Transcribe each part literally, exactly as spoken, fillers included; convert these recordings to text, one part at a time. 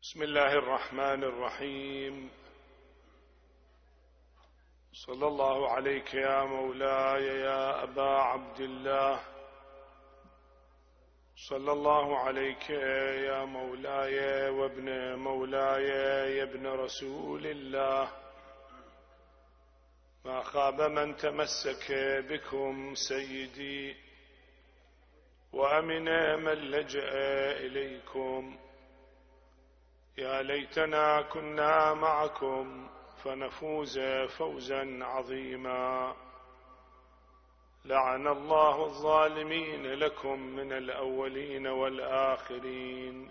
بسم الله الرحمن الرحيم. صلى الله عليك يا مولاي يا أبا عبد الله، صلى الله عليك يا مولاي وابن مولاي يا ابن رسول الله. ما خاب من تمسك بكم سيدي، وأمن من لجأ إليكم. يا ليتنا كنا معكم فنفوز فوزا عظيما. لعن الله الظالمين لكم من الأولين والآخرين.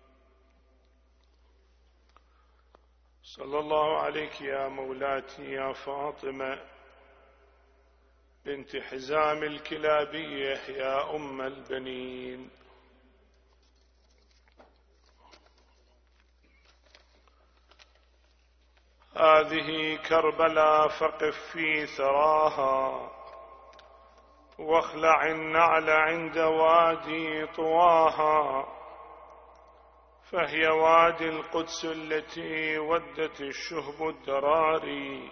صلى الله عليك يا مولاتي يا فاطمة بنت حزام الكلابية يا أم البنين. هذه كربلاء فقف في ثراها، واخلع النعل عند وادي طواها. فهي وادي القدس التي ودت الشهب الدراري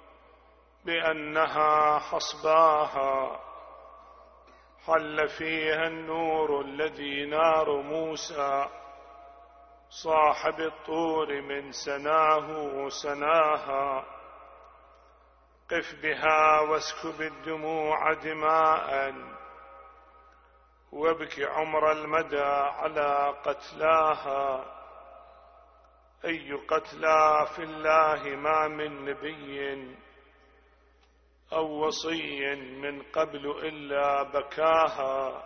بأنها حصباها. حل فيها النور الذي نار موسى صاحب الطور من سناه سناها. قف بها واسكب الدموع دماء، وابك عمر المدى على قتلاها. أي قتلى في الله ما من نبي أو وصي من قبل إلا بكاها.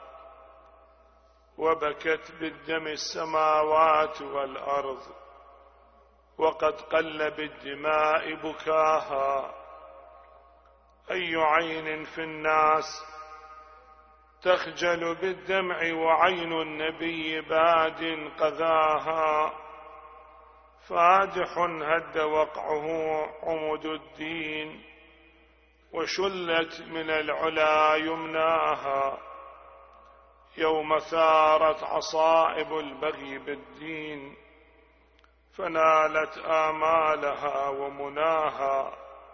وبكت بالدم السماوات والأرض، وقد قل بالدماء بكاها. أي عين في الناس تخجل بالدمع وعين النبي باد قذاها. فادح هد وقعه عمد الدين، وشلت من العلا يمناها. يوم ثارت عصائب البغي بالدين، فنالت آمالها ومناها.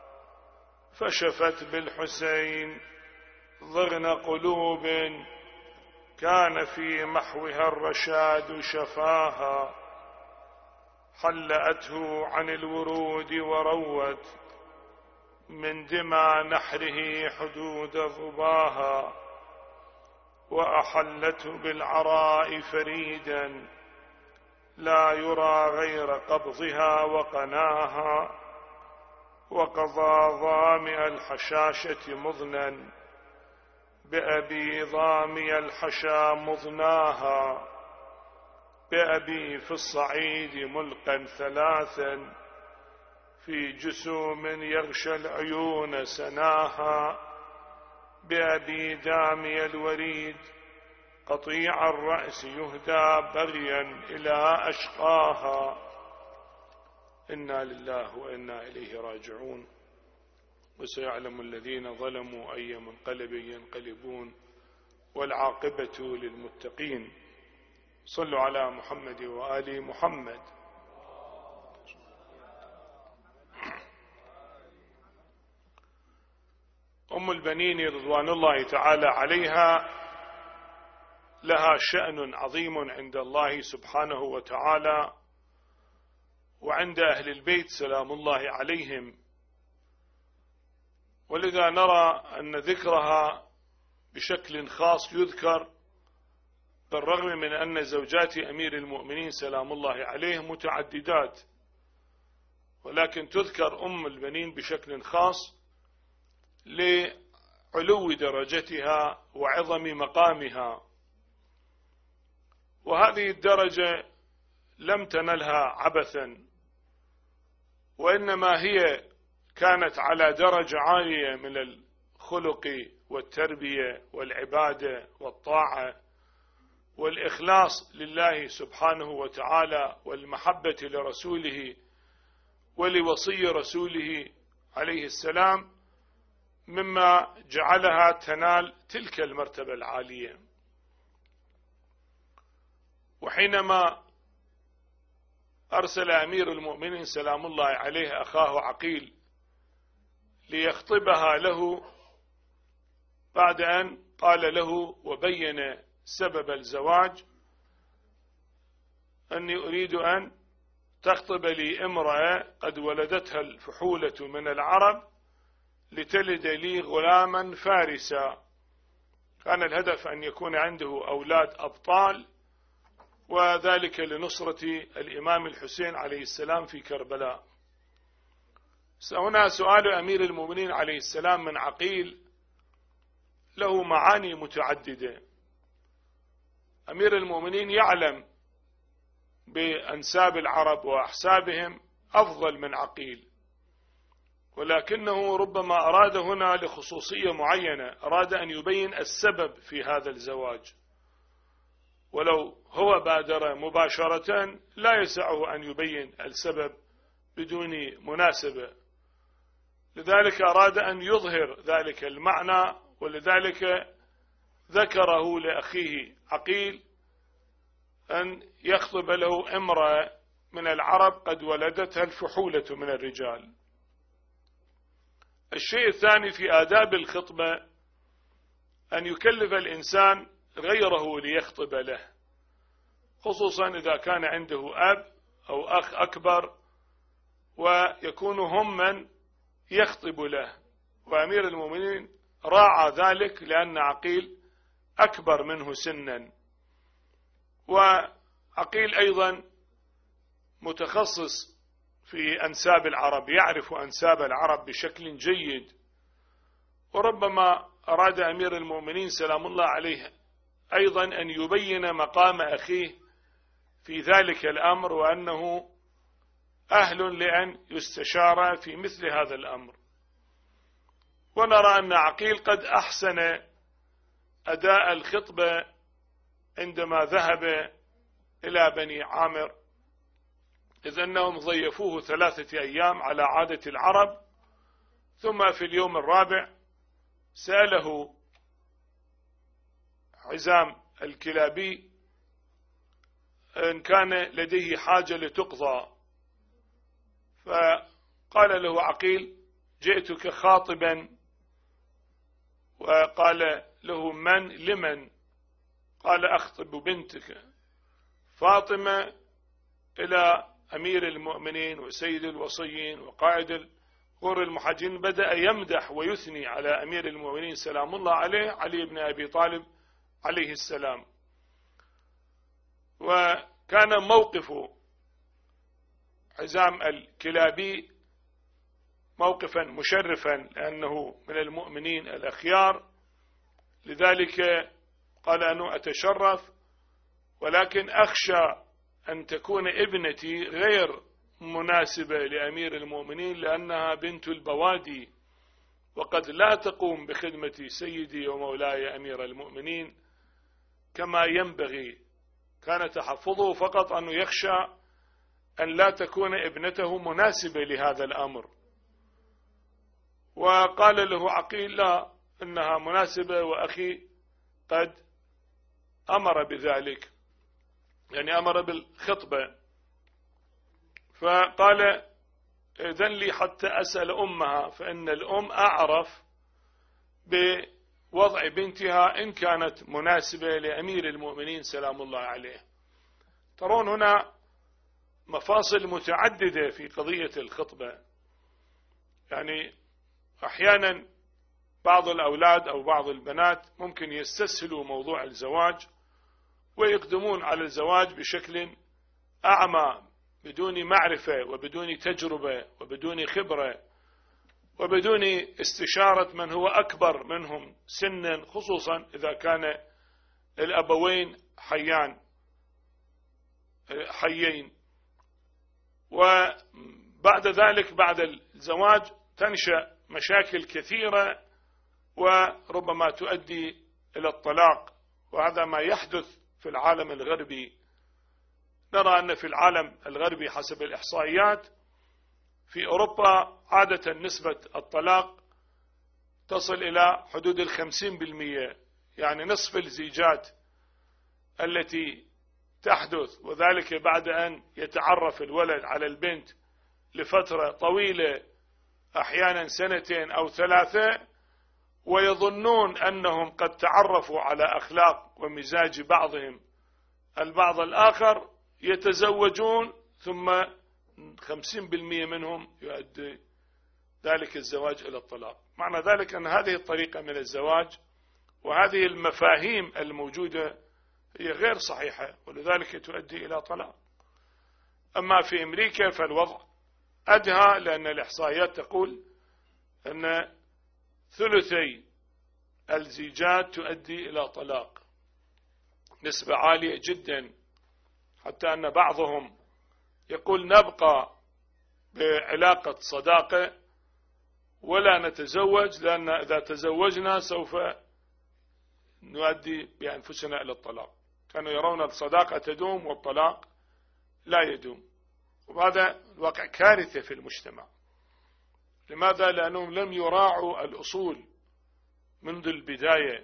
فشفت بالحسين ضغن قلوب كان في محوها الرشاد شفاها. حلأته عن الورود وروت من دمى نحره حدود ظباها. وأحلته بالعراء فريدا لا يرى غير قبضها وقناها. وقضى ظامئ الحشاشة مضنا بأبي ظامئ الحشا مضناها. بأبي في الصعيد ملقا ثلاثا في جسوم يغشى العيون سناها. بأبي دامي الوريد قطيع الرأس يهدى بغيا إلى أشقاها. إنا لله وإنا إليه راجعون. وسيعلم الذين ظلموا أي منقلب ينقلبون، والعاقبة للمتقين. صلوا على محمد وآل محمد. أم البنين رضوان الله تعالى عليها لها شأن عظيم عند الله سبحانه وتعالى وعند أهل البيت سلام الله عليهم. ولذا نرى أن ذكرها بشكل خاص يذكر، بالرغم من أن زوجات أمير المؤمنين سلام الله عليهم متعددات، ولكن تذكر أم البنين بشكل خاص لعلو درجتها وعظم مقامها. وهذه الدرجة لم تنلها عبثا، وإنما هي كانت على درجة عالية من الخلق والتربية والعبادة والطاعة والإخلاص لله سبحانه وتعالى والمحبة لرسوله ولوصي رسوله عليه السلام، مما جعلها تنال تلك المرتبة العالية. وحينما أرسل أمير المؤمنين سلام الله عليه أخاه عقيل ليخطبها له، بعد أن قال له وبين سبب الزواج أني أريد أن تخطب لي امرأة قد ولدتها الفحولة من العرب لتلد لي غلاما فارسا. كان الهدف أن يكون عنده أولاد أبطال، وذلك لنصرة الإمام الحسين عليه السلام في كربلاء. هنا سؤال أمير المؤمنين عليه السلام من عقيل له معاني متعددة. أمير المؤمنين يعلم بأنساب العرب وأحسابهم أفضل من عقيل، ولكنه ربما أراد هنا لخصوصية معينة، أراد أن يبين السبب في هذا الزواج، ولو هو بادر مباشرة لا يسعه أن يبين السبب بدون مناسبة، لذلك أراد أن يظهر ذلك المعنى، ولذلك ذكره لأخيه عقيل أن يخطب له امرأة من العرب قد ولدتها الفحولة من الرجال. الشيء الثاني في آداب الخطبة أن يكلف الإنسان غيره ليخطب له، خصوصا إذا كان عنده أب أو أخ أكبر ويكون هم من يخطب له، وأمير المؤمنين راعى ذلك لأن عقيل أكبر منه سنا، وعقيل أيضا متخصص في أنساب العرب، يعرف أنساب العرب بشكل جيد، وربما أراد أمير المؤمنين سلام الله عليه أيضا أن يبين مقام أخيه في ذلك الأمر، وأنه أهل لأن يستشار في مثل هذا الأمر. ونرى أن عقيل قد أحسن أداء الخطبة عندما ذهب إلى بني عامر، إذ أنهم ضيفوه ثلاثة أيام على عادة العرب، ثم في اليوم الرابع سأله عزام الكلابي إن كان لديه حاجة لتقضى، فقال له عقيل جئتك خاطبا، وقال له من لمن؟ قال أخطب بنتك فاطمة إلى أمير المؤمنين وسيد الوصيين وقائد الغر المحجين. بدأ يمدح ويثني على أمير المؤمنين سلام الله عليه علي بن أبي طالب عليه السلام. وكان موقف عزام الكلابي موقفا مشرفا لأنه من المؤمنين الأخيار، لذلك قال أنه أتشرف، ولكن أخشى أن تكون ابنتي غير مناسبة لأمير المؤمنين لأنها بنت البوادي، وقد لا تقوم بخدمة سيدي ومولاي أمير المؤمنين كما ينبغي. كان تحفظه فقط أنه يخشى أن لا تكون ابنته مناسبة لهذا الأمر، وقال له عقيل لا، إنها مناسبة وأخي قد أمر بذلك، يعني أمر بالخطبة. فقال إذن لي حتى أسأل أمها، فإن الأم أعرف بوضع بنتها إن كانت مناسبة لأمير المؤمنين سلام الله عليه. ترون هنا مفاصل متعددة في قضية الخطبة، يعني أحيانا بعض الأولاد أو بعض البنات ممكن يستسهلوا موضوع الزواج ويقدمون على الزواج بشكل أعمى، بدون معرفة وبدون تجربة وبدون خبرة وبدون استشارة من هو أكبر منهم سنا، خصوصا إذا كان الأبوين حيان حيين. وبعد ذلك بعد الزواج تنشأ مشاكل كثيرة وربما تؤدي إلى الطلاق، وهذا ما يحدث في العالم الغربي. نرى أن في العالم الغربي حسب الإحصائيات في أوروبا عادة نسبة الطلاق تصل إلى حدود الخمسين بالمئة، يعني نصف الزيجات التي تحدث، وذلك بعد أن يتعرف الولد على البنت لفترة طويلة أحيانا سنتين أو ثلاثة، ويظنون أنهم قد تعرفوا على أخلاق ومزاج بعضهم البعض الآخر، يتزوجون ثم خمسين بالمئة منهم يؤدي ذلك الزواج إلى الطلاق. معنى ذلك أن هذه الطريقة من الزواج وهذه المفاهيم الموجودة هي غير صحيحة، ولذلك تؤدي إلى طلاق. أما في أمريكا فالوضع أدهى، لأن الإحصائيات تقول أن ثلثي الزيجات تؤدي إلى طلاق، نسبة عالية جدا، حتى أن بعضهم يقول نبقى بعلاقة صداقة ولا نتزوج، لأن إذا تزوجنا سوف نؤدي بأنفسنا إلى الطلاق. كانوا يرون الصداقة تدوم والطلاق لا يدوم، وهذا الواقع كارثة في المجتمع. لماذا؟ لأنهم لم يراعوا الأصول منذ البداية.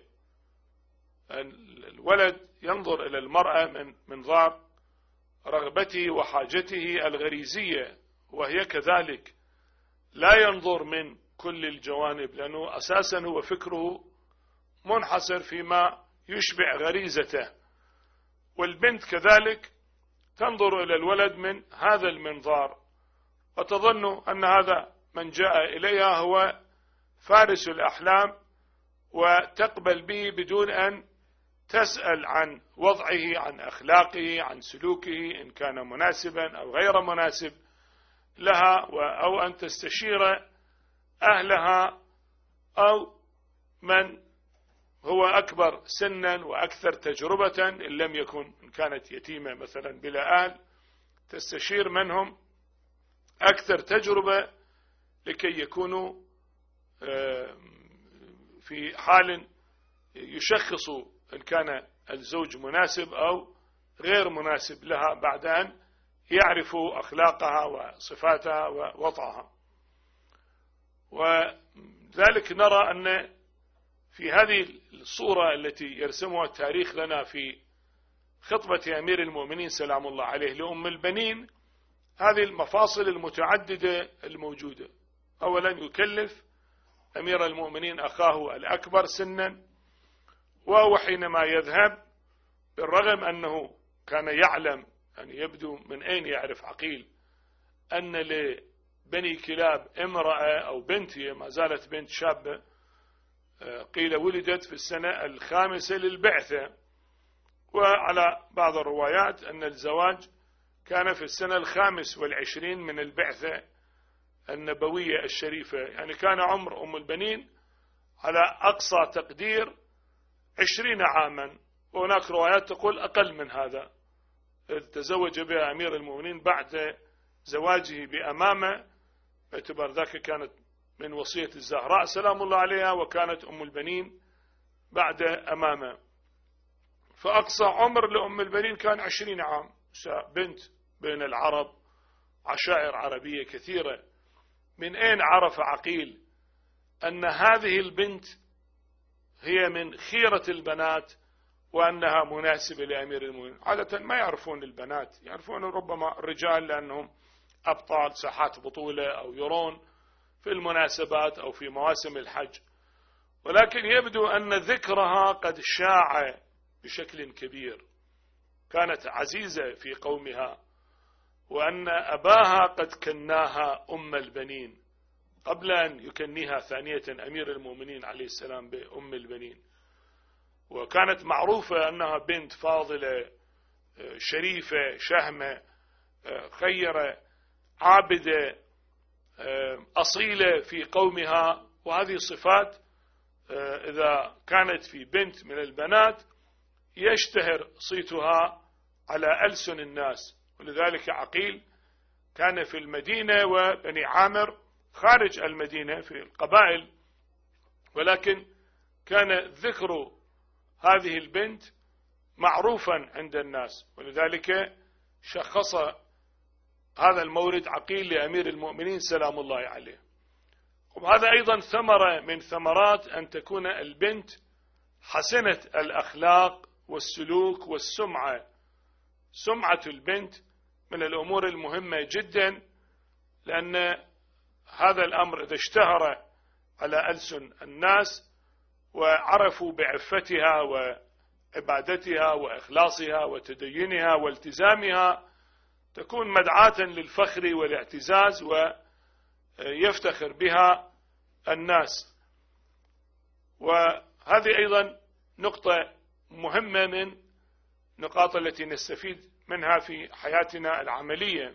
الولد ينظر إلى المرأة من منظار رغبته وحاجته الغريزية، وهي كذلك، لا ينظر من كل الجوانب، لأنه أساسا هو فكره منحصر فيما يشبع غريزته. والبنت كذلك تنظر إلى الولد من هذا المنظار، وتظن أن هذا من جاء إليها هو فارس الأحلام، وتقبل به بدون أن تسأل عن وضعه، عن أخلاقه، عن سلوكه، إن كان مناسبا أو غير مناسب لها، أو أن تستشير أهلها أو من هو أكبر سنا وأكثر تجربة، إن لم يكن، إن كانت يتيمة مثلا بلا أهل، تستشير منهم أكثر تجربة لكي يكونوا في حال يشخصوا إن كان الزوج مناسب أو غير مناسب لها، بعد أن يعرفوا أخلاقها وصفاتها ووضعها. وذلك نرى أن في هذه الصورة التي يرسمها التاريخ لنا في خطبة أمير المؤمنين سلام الله عليه لأم البنين، هذه المفاصل المتعددة الموجودة. أولا يكلف أمير المؤمنين أخاه الأكبر سنا، وهو حينما يذهب، بالرغم أنه كان يعلم، يعني يبدو من أين يعرف عقيل أن لبني كلاب امرأة أو بنت، هي ما زالت بنت شابة، قيل ولدت في السنة الخامسة للبعثة، وعلى بعض الروايات أن الزواج كان في السنة الخامس والعشرين من البعثة النبوية الشريفة، يعني كان عمر أم البنين على أقصى تقدير عشرين عاما، وهناك روايات تقول أقل من هذا، إذ تزوج بها أمير المؤمنين بعد زواجه بأمامة، باعتبار ذاك كانت من وصية الزهراء سلام الله عليها، وكانت أم البنين بعد أمامة. فأقصى عمر لأم البنين كان عشرين عام، بنت بين العرب، عشائر عربية كثيرة. من أين عرف عقيل أن هذه البنت هي من خيرة البنات وأنها مناسبة لأمير المؤمنين؟ عادة ما يعرفون البنات، يعرفون ربما الرجال لأنهم أبطال ساحات بطولة أو يرون في المناسبات أو في مواسم الحج، ولكن يبدو أن ذكرها قد شاع بشكل كبير، كانت عزيزة في قومها، وأن أباها قد كناها أم البنين قبل أن يكنيها ثانية أمير المؤمنين عليه السلام بأم البنين. وكانت معروفة أنها بنت فاضلة شريفة شهمة خيرة عابدة أصيلة في قومها، وهذه الصفات إذا كانت في بنت من البنات يشتهر صيتها على ألسن الناس. ولذلك عقيل كان في المدينة وبني عامر خارج المدينة في القبائل، ولكن كان ذكر هذه البنت معروفا عند الناس، ولذلك شخص هذا المورد عقيل لأمير المؤمنين سلام الله عليه. وهذا أيضا ثمرة من ثمرات أن تكون البنت حسنة الأخلاق والسلوك والسمعة، سمعة البنت من الأمور المهمة جدا، لأن هذا الأمر إذا اشتهر على ألسن الناس وعرفوا بعفتها وعبادتها وإخلاصها وتدينها والتزامها، تكون مدعاة للفخر والاعتزاز ويفتخر بها الناس. وهذه أيضا نقطة مهمة من نقاط التي نستفيد منها في حياتنا العملية.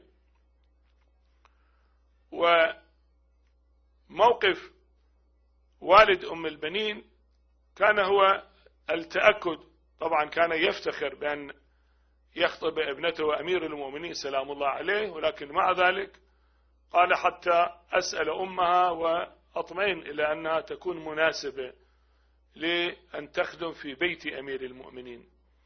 وموقف والد أم البنين كان هو التأكد، طبعا كان يفتخر بأن يخطب ابنته أمير المؤمنين سلام الله عليه، ولكن مع ذلك قال حتى أسأل أمها وأطمئن إلى أنها تكون مناسبة لأن تخدم في بيت أمير المؤمنين.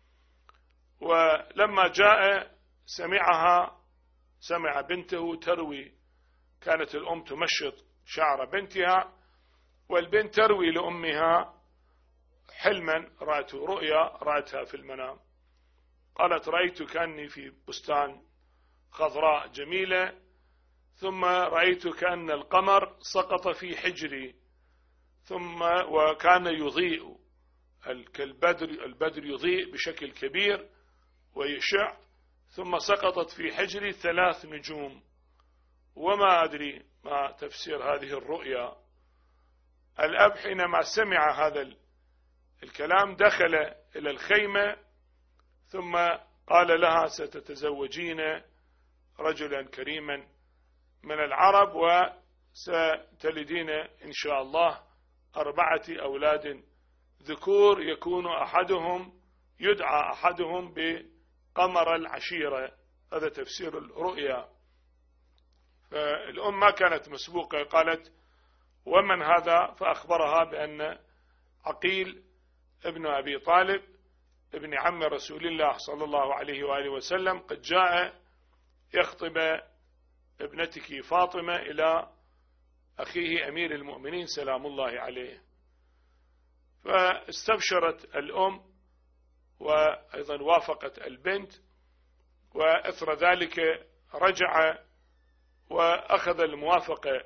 ولما جاء سمعها سمع بنته تروي، كانت الأم تمشط شعر بنتها، والبنت تروي لأمها حلما رأته، رؤيا رأتها في المنام. قالت رأيت كأني في بستان خضراء جميلة، ثم رأيت كأن القمر سقط في حجري، ثم وكان يضيء كالبدر، البدر يضيء بشكل كبير ويشع، ثم سقطت في حجري ثلاث نجوم، وما أدري ما تفسير هذه الرؤيا. الأب حينما سمع هذا الكلام دخل إلى الخيمة، ثم قال لها ستتزوجين رجلا كريما من العرب وستلدين إن شاء الله أربعة أولاد ذكور، يكون أحدهم يدعى أحدهم بقمر العشيرة. هذا تفسير الرؤيا. فالأم ما كانت مسبوقة، قالت ومن هذا؟ فأخبرها بأن عقيل ابن أبي طالب ابن عم رسول الله صلى الله عليه وآله وسلم قد جاء يخطب ابنتك فاطمة إلى أخيه أمير المؤمنين سلام الله عليه. فاستبشرت الأم وأيضا وافقت البنت، وأثر ذلك رجع وأخذ الموافقة.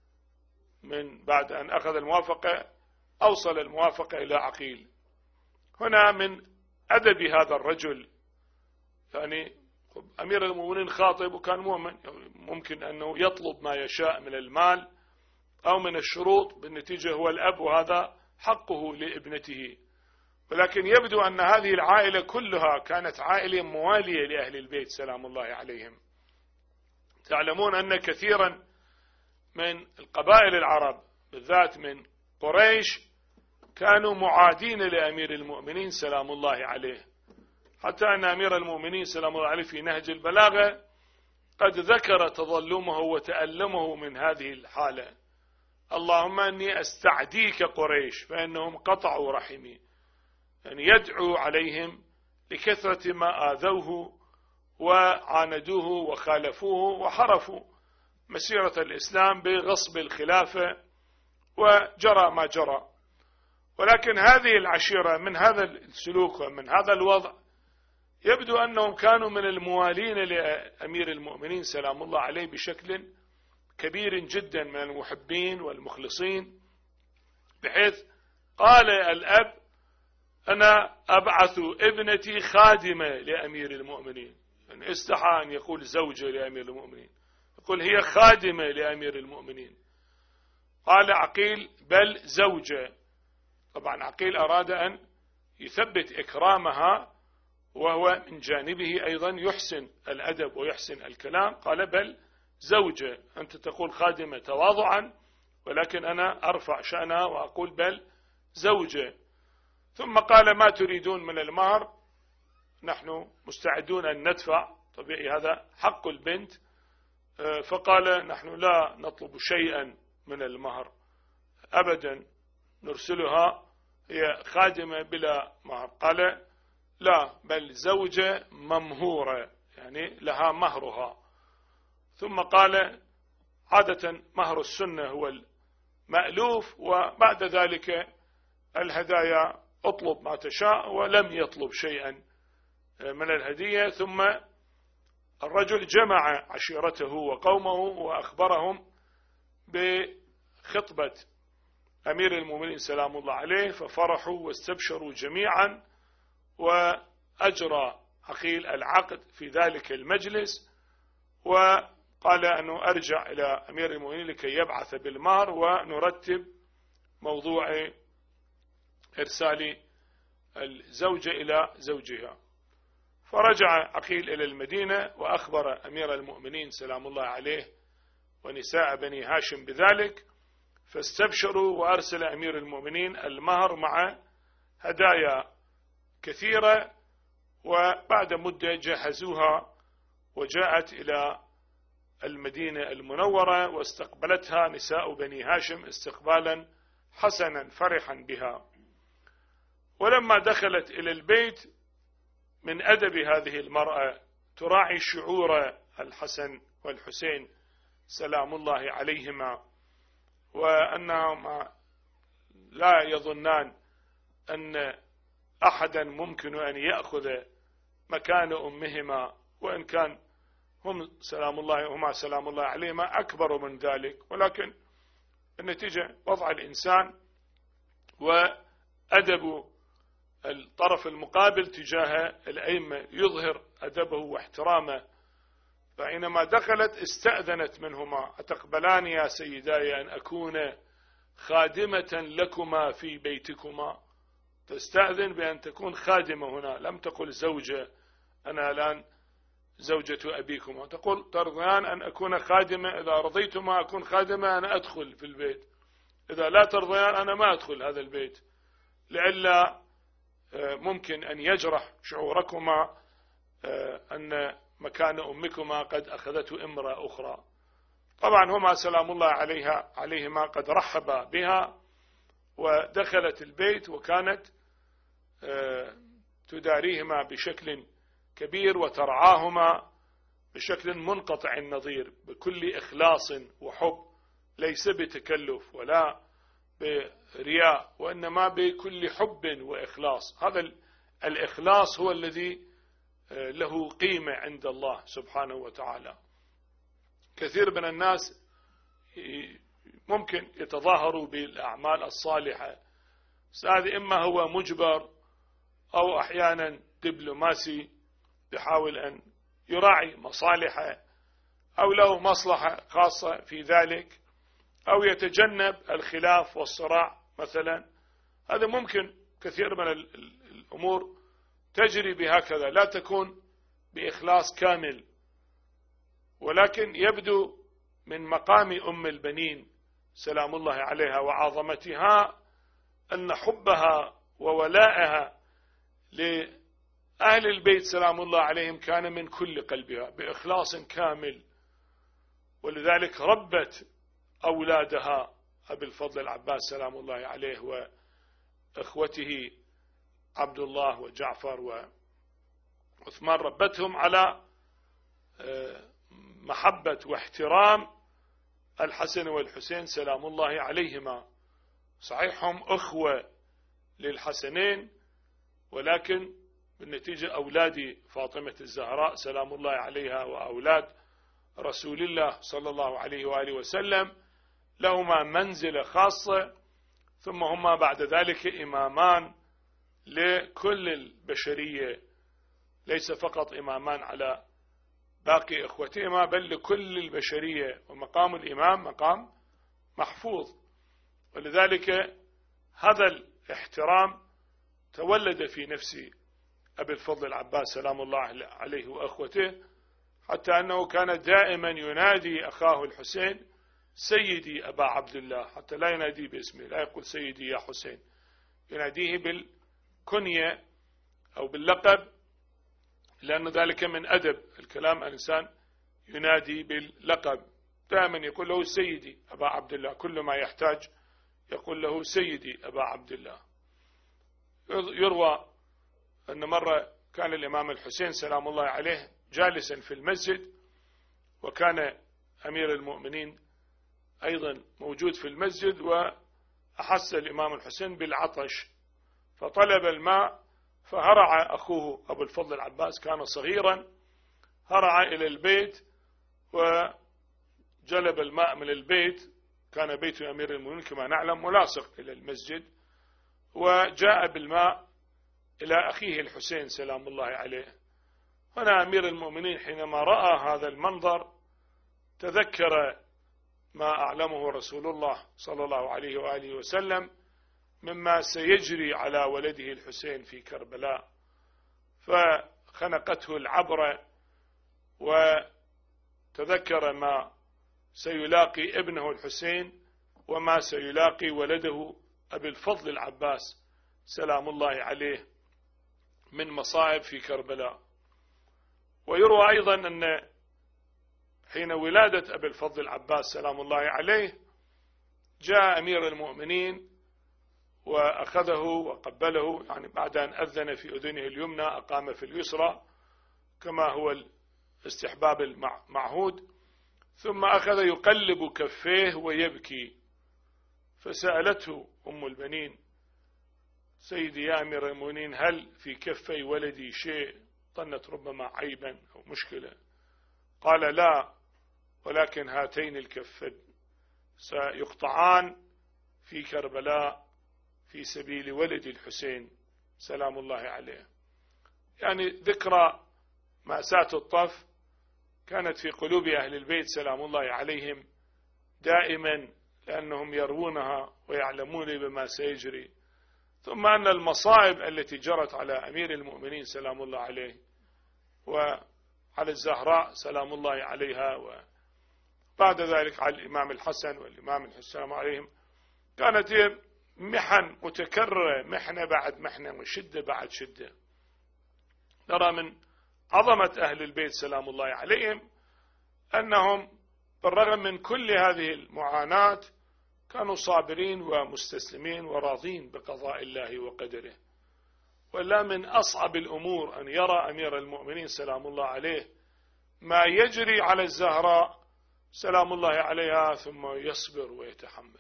من بعد أن أخذ الموافقة أوصل الموافقة إلى عقيل. هنا من أدب هذا الرجل، يعني أمير المؤمنين خاطب وكان مؤمن، ممكن أنه يطلب ما يشاء من المال أو من الشروط، بالنتيجة هو الأب وهذا حقه لابنته. ولكن يبدو أن هذه العائلة كلها كانت عائلة موالية لأهل البيت سلام الله عليهم. تعلمون أن كثيرا من القبائل العرب بالذات من قريش كانوا معادين لأمير المؤمنين سلام الله عليه، حتى أن أمير المؤمنين سلام الله عليه في نهج البلاغة قد ذكر تظلمه وتألمه من هذه الحالة: اللهم أني أستعديك قريش فإنهم قطعوا رحمي، يعني يدعو عليهم لكثرة ما آذوه وعاندوه وخالفوه وحرفوا مسيرة الإسلام بغصب الخلافة، وجرى ما جرى. ولكن هذه العشيرة من هذا السلوك ومن هذا الوضع يبدو أنهم كانوا من الموالين لأمير المؤمنين سلام الله عليه بشكل كبير جدا، من المحبين والمخلصين، بحيث قال الأب أنا أبعث ابنتي خادمة لأمير المؤمنين. يعني استحى أن يقول زوجة لأمير المؤمنين، يقول هي خادمة لأمير المؤمنين. قال عقيل بل زوجة. طبعا عقيل أراد أن يثبت إكرامها، وهو من جانبه أيضا يحسن الأدب ويحسن الكلام. قال بل زوجة، أنت تقول خادمة تواضعا، ولكن أنا أرفع شأنها وأقول بل زوجة. ثم قال ما تريدون من المهر؟ نحن مستعدون أن ندفع، طبيعي هذا حق البنت. فقال نحن لا نطلب شيئا من المهر أبدا، نرسلها هي خادمة بلا مهر. قال لا بل زوجة ممهورة، يعني لها مهرها. ثم قال عادة مهر السنة هو المألوف، وبعد ذلك الهدايا اطلب ما تشاء، ولم يطلب شيئا من الهدية. ثم الرجل جمع عشيرته وقومه وأخبرهم بخطبة أمير المؤمنين سلام الله عليه، ففرحوا واستبشروا جميعا، وأجرى عقيل العقد في ذلك المجلس، وقال أنه أرجع إلى أمير المؤمنين لكي يبعث بالمهر ونرتب موضوع إرسال الزوجة إلى زوجها. فرجع عقيل إلى المدينة وأخبر أمير المؤمنين سلام الله عليه ونساء بني هاشم بذلك، فاستبشروا، وأرسل أمير المؤمنين المهر مع هدايا كثيرة، وبعد مدة جهزوها وجاءت إلى المدينة المنورة، واستقبلتها نساء بني هاشم استقبالا حسنا فرحا بها. ولما دخلت إلى البيت من أدب هذه المرأة تراعي شعور الحسن والحسين سلام الله عليهما، وأنهما لا يظنان أن أحدا ممكن أن يأخذ مكان أمهما، وإن كان هم سلام الله هما سلام الله عليهما أكبر من ذلك، ولكن النتيجة وضع الإنسان وأدب الطرف المقابل تجاه الأئمة يظهر أدبه واحترامه. فحينما دخلت استأذنت منهما: أتقبلان يا سيداي أن أكون خادمة لكما في بيتكما؟ تستأذن بأن تكون خادمة هنا، لم تقل زوجة، أنا الآن زوجة أبيكما، تقول ترضيان أن أكون خادمة؟ إذا رضيتما أكون خادمة أنا أدخل في البيت، إذا لا ترضيان أنا ما أدخل هذا البيت، لئلا ممكن أن يجرح شعوركما أن مكان أمكما قد أخذته امرأة أخرى. طبعا هما سلام الله عليها عليهما قد رحبا بها، ودخلت البيت وكانت تداريهما بشكل كبير وترعاهما بشكل منقطع النظير بكل إخلاص وحب، ليس بتكلف ولا برياء، وإنما بكل حب وإخلاص. هذا الإخلاص هو الذي له قيمة عند الله سبحانه وتعالى. كثير من الناس ممكن يتظاهروا بالأعمال الصالحة، هذا إما هو مجبر أو أحيانا دبلوماسي يحاول أن يراعي مصالحه، أو له مصلحة خاصة في ذلك، أو يتجنب الخلاف والصراع مثلا. هذا ممكن كثير من الأمور تجري بهكذا، لا تكون بإخلاص كامل، ولكن يبدو من مقام أم البنين سلام الله عليها وعظمتها أن حبها وولائها لأهل البيت سلام الله عليهم كان من كل قلبها بإخلاص كامل، ولذلك ربت أولادها أبي الفضل العباس سلام الله عليه وإخوته عبد الله وجعفر وعثمان، ربتهم على محبة واحترام الحسن والحسين سلام الله عليهما. صحيح هم أخوة للحسنين، ولكن بالنتيجة أولاد فاطمة الزهراء سلام الله عليها وأولاد رسول الله صلى الله عليه وآله وسلم لهما منزلة خاصة، ثم هما بعد ذلك إمامان لكل البشرية، ليس فقط إمامان على باقي إخوتهما بل لكل البشرية، ومقام الإمام مقام محفوظ. ولذلك هذا الاحترام تولد في نفس أبي الفضل العباس سلام الله عليه وأخوته، حتى أنه كان دائما ينادي أخاه الحسين سيدي أبا عبد الله، حتى لا يناديه باسمه، لا يقول سيدي يا حسين، يناديه بالكنية أو باللقب، لأن ذلك من أدب الكلام، الإنسان ينادي باللقب، دائما يقول له سيدي أبا عبد الله، كل ما يحتاج يقول له سيدي أبا عبد الله. يروى أن مرة كان الإمام الحسين سلام الله عليه جالسا في المسجد، وكان أمير المؤمنين أيضا موجود في المسجد، وأحس الإمام الحسين بالعطش فطلب الماء، فهرع أخوه أبو الفضل العباس، كان صغيرا، هرع إلى البيت وجلب الماء من البيت، كان بيت أمير المؤمنين كما نعلم ملاصق إلى المسجد، وجاء بالماء إلى أخيه الحسين سلام الله عليه. هنا أمير المؤمنين حينما رأى هذا المنظر تذكر ما أعلمه رسول الله صلى الله عليه وآله وسلم مما سيجري على ولده الحسين في كربلاء، فخنقته العبرة وتذكر ما سيلاقي ابنه الحسين وما سيلاقي ولده أبي الفضل العباس سلام الله عليه من مصائب في كربلاء. ويروى أيضا أن حين ولادة أبي الفضل العباس سلام الله عليه جاء أمير المؤمنين وأخذه وقبله، يعني بعد أن أذن في أذنه اليمنى أقام في اليسرى كما هو الاستحباب المعهود، ثم أخذ يقلب كفيه ويبكي. فسألته أم البنين: سيدي يا أمير المؤمنين، هل في كفي ولدي شيء؟ ظنت ربما عيبا أو مشكلة. قال: لا، ولكن هاتين الكفين سيقطعان في كربلاء في سبيل ولد الحسين سلام الله عليه. يعني ذكرى مأساة الطف كانت في قلوب أهل البيت سلام الله عليهم دائما، لأنهم يروونها ويعلمون بما سيجري. ثم أن المصائب التي جرت على أمير المؤمنين سلام الله عليه وعلى الزهراء سلام الله عليها، وبعد ذلك على الإمام الحسن والإمام الحسين عليهم، كانت هي محن متكررة، محنة بعد محنة وشدة بعد شدة. نرى من عظمة أهل البيت سلام الله عليهم أنهم بالرغم من كل هذه المعاناة كانوا صابرين ومستسلمين وراضين بقضاء الله وقدره. ولا من أصعب الأمور أن يرى أمير المؤمنين سلام الله عليه ما يجري على الزهراء سلام الله عليها ثم يصبر ويتحمل.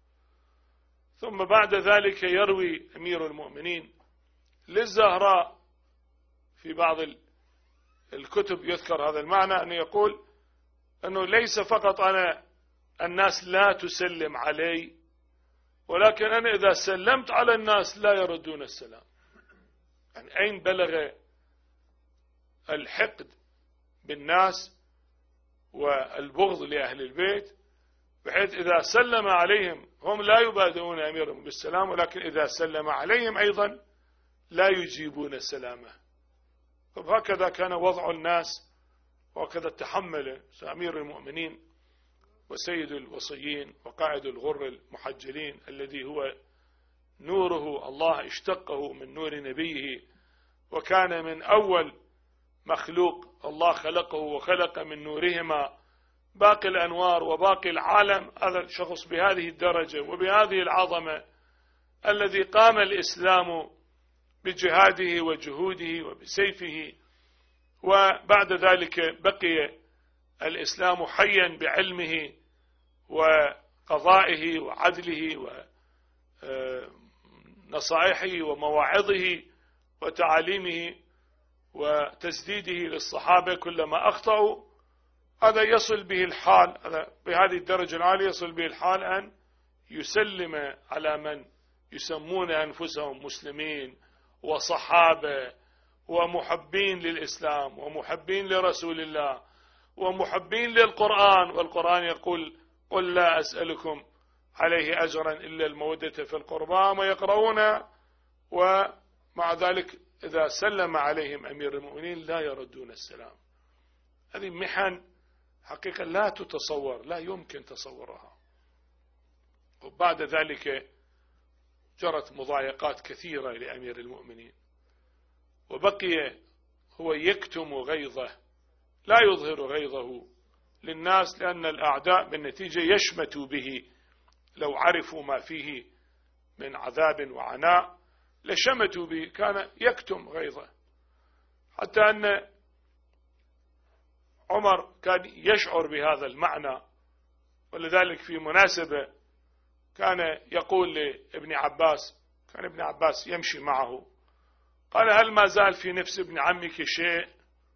ثم بعد ذلك يروي أمير المؤمنين للزهراء في بعض الكتب يذكر هذا المعنى، أنه يقول أنه ليس فقط أنا الناس لا تسلم علي، ولكن أنا إذا سلمت على الناس لا يردون السلام. يعني أين بلغ الحقد بالناس والبغض لأهل البيت، بحيث إذا سلم عليهم هم لا يبادئون أميرهم بالسلام، ولكن إذا سلم عليهم أيضا لا يجيبون السلامة. فهكذا كان وضع الناس، وهكذا تحمل أمير المؤمنين وسيد الوصيين وقائد الغر المحجلين الذي هو نوره الله اشتقه من نور نبيه، وكان من أول مخلوق الله خلقه وخلق من نورهما باقي الأنوار وباقي العالم. هذا الشخص بهذه الدرجة وبهذه العظمة الذي قام الإسلام بجهاده وجهوده وبسيفه، وبعد ذلك بقي الإسلام حيا بعلمه وقضائه وعدله ونصائحه ومواعظه وتعاليمه وتسديده للصحابة كلما أخطأوا. هذا يصل به الحال، هذا بهذه الدرجة العالية يصل به الحال أن يسلم على من يسمون أنفسهم مسلمين وصحابة ومحبين للإسلام ومحبين لرسول الله ومحبين للقرآن، والقرآن يقول: قل لا أسألكم عليه أجرا إلا المودة في القربى، ويقرؤون، ومع ذلك إذا سلم عليهم أمير المؤمنين لا يردون السلام. هذه محن حقيقة لا تتصور، لا يمكن تصورها. وبعد ذلك جرت مضايقات كثيرة لأمير المؤمنين، وبقي هو يكتم غيظه، لا يظهر غيظه للناس، لأن الأعداء بالنتيجة يشمتوا به. لو عرفوا ما فيه من عذاب وعناء لشمتوا به، كان يكتم غيظه. حتى أن عمر كان يشعر بهذا المعنى، ولذلك في مناسبة كان يقول لابن عباس، كان ابن عباس يمشي معه قال هل ما زال في نفس ابن عمك شيء؟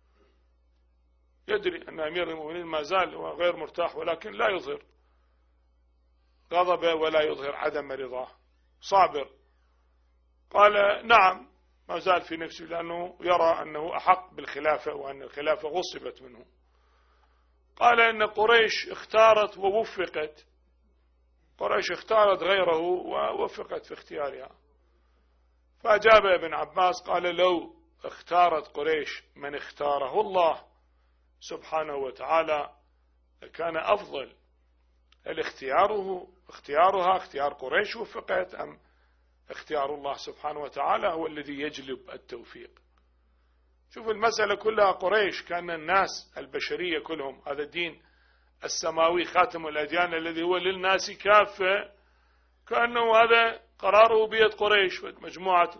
يدري أن أمير المؤمنين ما زال غير مرتاح، ولكن لا يظهر غضبه ولا يظهر عدم رضاه، صابر. قال نعم ما زال في نفسه، لأنه يرى أنه أحق بالخلافة وأن الخلافة غصبت منه. قال إن قريش اختارت ووفقت، قريش اختارت غيره ووفقت في اختيارها. فأجاب ابن عباس قال لو اختارت قريش من اختاره الله سبحانه وتعالى كان أفضل. الاختياره اختيارها اختيار قريش وفقت، أم اختيار الله سبحانه وتعالى هو الذي يجلب التوفيق؟ شوف المسألة كلها قريش، كان الناس البشرية كلهم، هذا الدين السماوي خاتم الأديان الذي هو للناس كافة، كأنه هذا قراره بيد قريش، مجموعة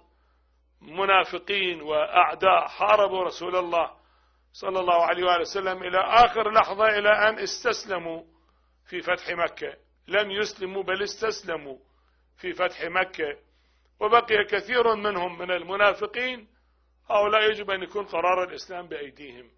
منافقين وأعداء حاربوا رسول الله صلى الله عليه وآله وسلم إلى آخر لحظة، إلى أن استسلموا في فتح مكة. لم يسلموا بل استسلموا في فتح مكة، وبقي كثير منهم من المنافقين، هؤلاء يجب أن يكون قرار الإسلام بأيديهم.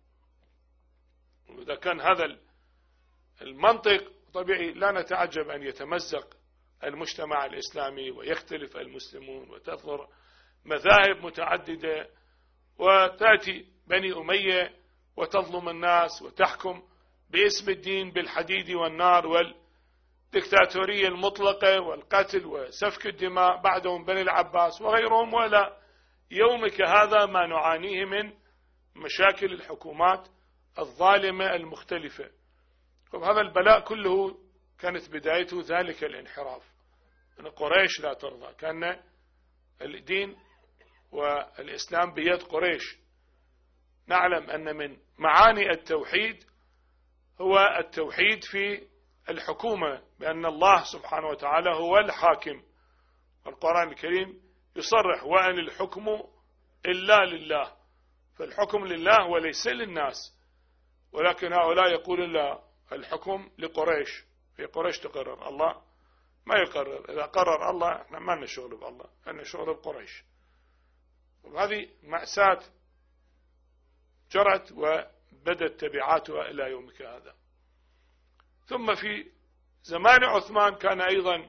وإذا كان هذا المنطق طبيعي لا نتعجب أن يتمزق المجتمع الإسلامي ويختلف المسلمون وتظهر مذاهب متعددة، وتأتي بني أمية وتظلم الناس وتحكم باسم الدين بالحديد والنار والدكتاتورية المطلقة والقتل وسفك الدماء، بعدهم بني العباس وغيرهم. ولا يومك هذا ما نعانيه من مشاكل الحكومات الظالمة المختلفة. هذا البلاء كله كانت بدايته ذلك الانحراف، أن قريش لا ترضى، كان الدين والإسلام بيد قريش. نعلم أن من معاني التوحيد هو التوحيد في الحكومة، بأن الله سبحانه وتعالى هو الحاكم. القرآن الكريم يصرح وأن الحكم إلا لله، فالحكم لله وليس للناس. ولكن هؤلاء يقول لا، الحكم لقريش، في قريش تقرر، الله ما يقرر. إذا قرر الله احنا ما لنا شغل بالله، لنا شغل بقريش. وهذه مأساة جرت وبدت تبعاتها إلى يومك هذا. ثم في زمان عثمان كان أيضا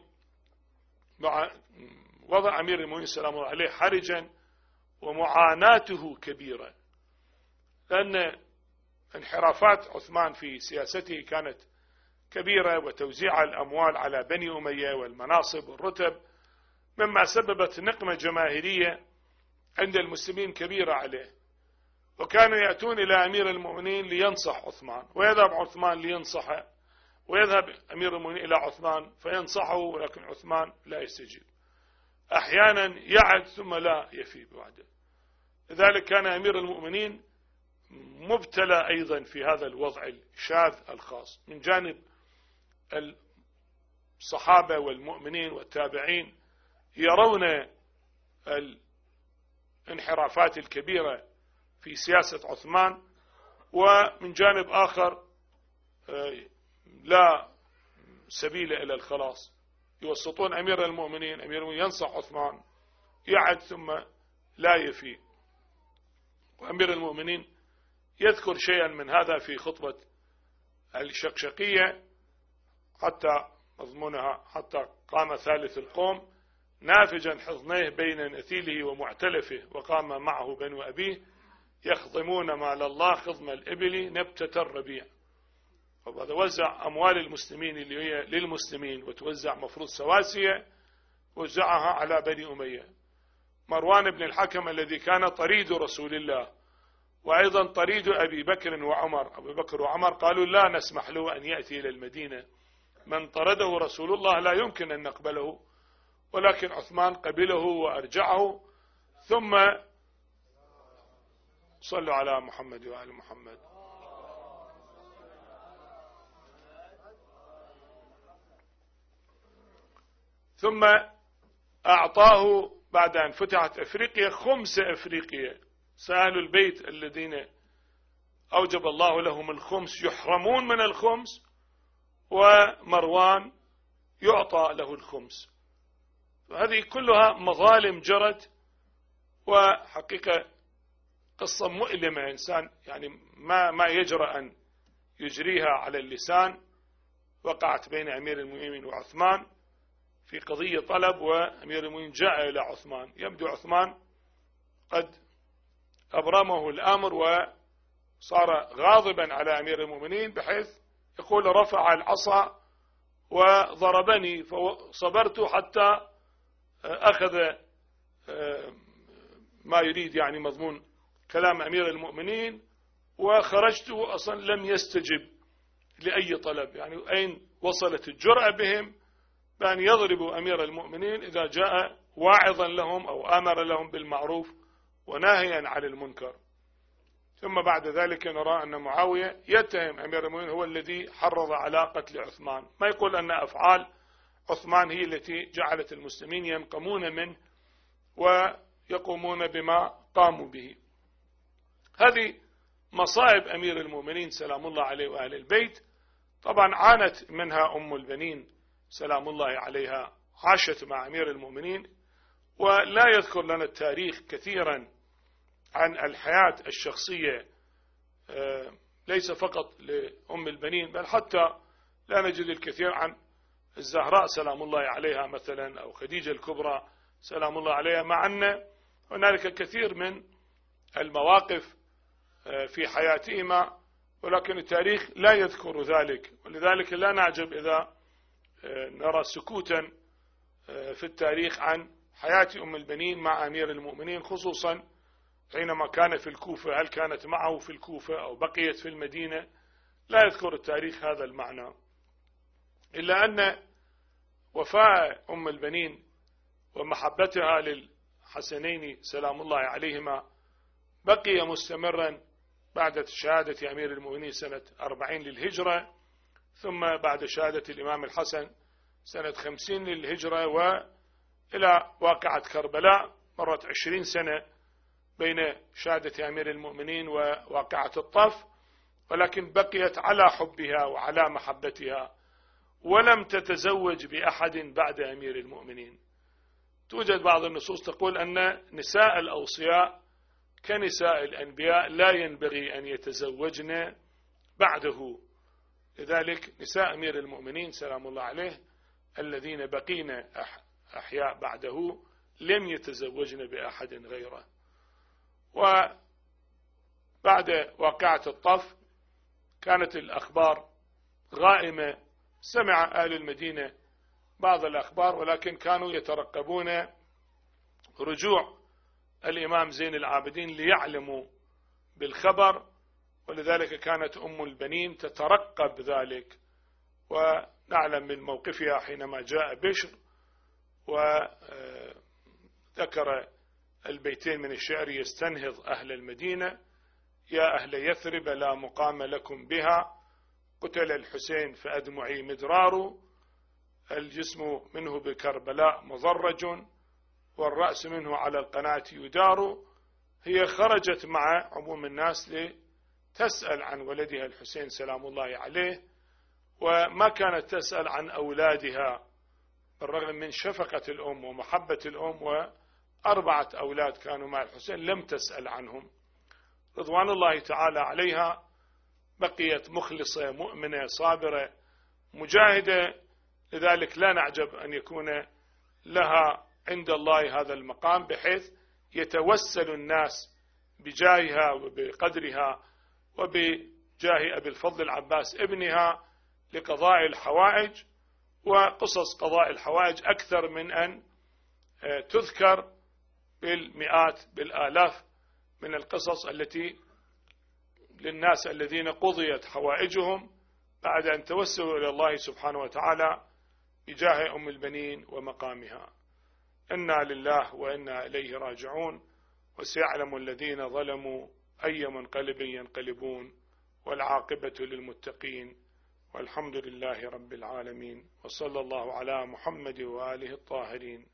وضع أمير المؤمنين سلام الله عليه حرجا ومعاناته كبيرة، لأن انحرافات عثمان في سياسته كانت كبيرة، وتوزيع الأموال على بني أمية والمناصب والرتب مما سببت نقمة جماهيرية عند المسلمين كبيرة عليه. وكانوا يأتون إلى أمير المؤمنين لينصح عثمان، ويذهب عثمان لينصحه، ويذهب أمير المؤمنين إلى عثمان فينصحه، ولكن عثمان لا يستجيب. أحيانا يعد ثم لا يفي بعده. لذلك كان أمير المؤمنين مبتلى أيضا في هذا الوضع الشاذ الخاص. من جانب الصحابة والمؤمنين والتابعين يرون الانحرافات الكبيرة في سياسة عثمان، ومن جانب آخر لا سبيل إلى الخلاص، يوسطون أمير المؤمنين، أمير المؤمنين ينصح عثمان يعد ثم لا يفي. وأمير المؤمنين يذكر شيئا من هذا في خطبة الشقشقية، حتى مضمونها حتى قام ثالث القوم نافجا حضنيه بين نثيله ومعتلفه، وقام معه بنو أبيه يخضمون مال الله خضم الإبل نبتة الربيع. وهذا وزع أموال المسلمين اللي هي للمسلمين، وتوزع مفروض سواسية، وزعها على بني أمية. مروان بن الحكم الذي كان طريد رسول الله وأيضا طريد أبي بكر وعمر، أبي بكر وعمر قالوا لا نسمح له أن يأتي إلى المدينة، من طرده رسول الله لا يمكن أن نقبله. ولكن عثمان قبله وأرجعه. ثم صلوا على محمد وآل محمد. ثم أعطاه بعد أن فتحت أفريقيا خمس أفريقيا، سأهل البيت الذين أوجب الله لهم الخمس يحرمون من الخمس، ومروان يعطى له الخمس. هذه كلها مظالم جرت وحقيقة قصة مؤلمة، إنسان يعني ما ما يجرأ أن يجريها على اللسان. وقعت بين أمير المؤمنين وعثمان في قضية طلب، وأمير المؤمنين جاء إلى عثمان، يبدو عثمان قد أبرمه الأمر وصار غاضبا على أمير المؤمنين، بحيث يقول رفع العصا وضربني فصبرت حتى أخذ ما يريد، يعني مضمون كلام أمير المؤمنين، وخرجت أصلا لم يستجب لأي طلب. يعني أين وصلت الجرأة بهم بأن يضربوا أمير المؤمنين إذا جاء واعظا لهم أو آمر لهم بالمعروف وناهيا عن المنكر. ثم بعد ذلك نرى أن معاوية يتهم أمير المؤمنين هو الذي حرض على قتل عثمان، ما يقول أن أفعال عثمان هي التي جعلت المسلمين ينقمون منه ويقومون بما قاموا به. هذه مصائب أمير المؤمنين سلام الله عليه وأهل البيت. طبعا عانت منها أم البنين سلام الله عليها، عاشت مع أمير المؤمنين، ولا يذكر لنا التاريخ كثيرا عن الحياة الشخصية ليس فقط لأم البنين، بل حتى لا نجد الكثير عن الزهراء سلام الله عليها مثلا، أو خديجة الكبرى سلام الله عليها، مع أن هنالك كثير من المواقف في حياتهما، ولكن التاريخ لا يذكر ذلك. ولذلك لا نعجب إذا نرى سكوتا في التاريخ عن حياة أم البنين مع أمير المؤمنين، خصوصا حينما كان في الكوفة، هل كانت معه في الكوفة أو بقيت في المدينة، لا يذكر التاريخ هذا المعنى. إلا أن وفاء أم البنين ومحبتها للحسنين سلام الله عليهما بقي مستمرا بعد شهادة أمير المؤمنين سنة أربعين للهجرة، ثم بعد شهادة الإمام الحسن سنة خمسين للهجرة، وإلى واقعة كربلاء مرت عشرين سنة بين شهادة أمير المؤمنين وواقعة الطف، ولكن بقيت على حبها وعلى محبتها، ولم تتزوج بأحد بعد أمير المؤمنين. توجد بعض النصوص تقول أن نساء الأوصياء كنساء الأنبياء لا ينبغي أن يتزوجن بعده، لذلك نساء أمير المؤمنين سلام الله عليه الذين بقين أحياء بعده لم يتزوجن بأحد غيره. وبعد واقعة الطف كانت الأخبار غائمة، سمع أهل المدينة بعض الأخبار، ولكن كانوا يترقبون رجوع الإمام زين العابدين ليعلموا بالخبر، ولذلك كانت أم البنين تترقب ذلك. ونعلم من موقفها حينما جاء بشر وذكر البيتين من الشعر يستنهض أهل المدينة: يا أهل يثرب لا مقام لكم بها، قتل الحسين فأدمعي مدرار، الجسم منه بكربلاء مضرج، والرأس منه على القناة يدار. هي خرجت مع عموم الناس لتسأل عن ولدها الحسين سلام الله عليه، وما كانت تسأل عن أولادها بالرغم من شفقة الأم ومحبة الأم، وأربعة أولاد كانوا مع الحسين لم تسأل عنهم رضوان الله تعالى عليها. بقيت مخلصة مؤمنة صابرة مجاهدة، لذلك لا نعجب أن يكون لها عند الله هذا المقام، بحيث يتوسل الناس بجاهها وبقدرها وبجاه أبي الفضل العباس ابنها لقضاء الحوائج. وقصص قضاء الحوائج أكثر من أن تذكر، بالمئات بالآلاف من القصص التي للناس الذين قضيت حوائجهم بعد أن توسلوا إلى الله سبحانه وتعالى بجاه أم البنين ومقامها. إنا لله وإنا إليه راجعون، وسيعلم الذين ظلموا أي منقلب ينقلبون، والعاقبة للمتقين، والحمد لله رب العالمين، وصلى الله على محمد وآله الطاهرين.